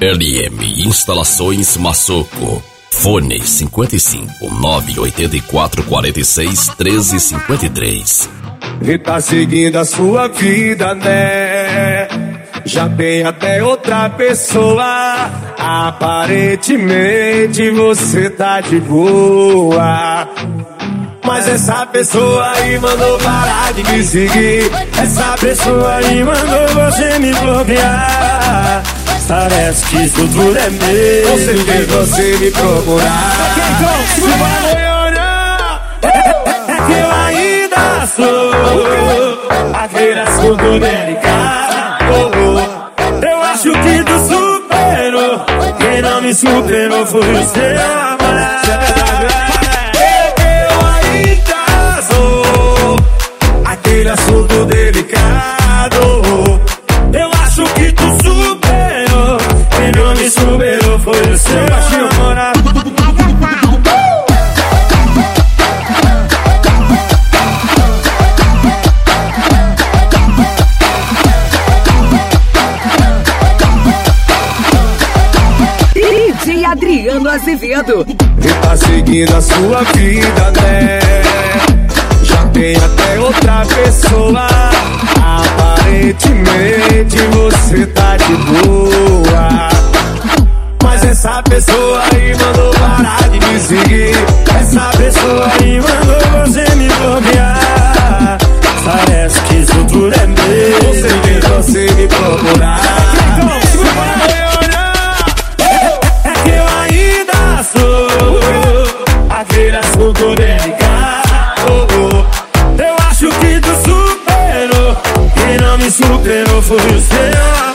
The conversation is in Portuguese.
LM Instalações Massoco. Fone 55 984 46 13 53. E tá seguindo a sua vida, né? Já tem até outra pessoa. Aparentemente você tá de boa, mas essa pessoa aí mandou parar de me seguir. Essa pessoa aí mandou você me bloquear. Parece que isso tudo é meu. Você fez você me procurar. Se vai olhar, é que eu ainda sou aquele assunto delicado. Eu acho que tu superou. Quem não me superou foi o seu amor. Eu ainda sou aquele assunto delicado. Eu acho que tu superou. Quem não me superou foi o seu namorado. DJ Adriano Azevedo. E tá seguindo a sua vida, né? Já tem até outra pessoa. Aparentemente você tá de boa, mas essa pessoa aí mandou parar de me seguir. Essa pessoa aí mandou você me bloquear. Parece que isso tudo é meu. Você fez você me procurar. É que eu ainda sou aquele assunto delicado. Eu acho que tu superou. Quem não me superou foi o seu.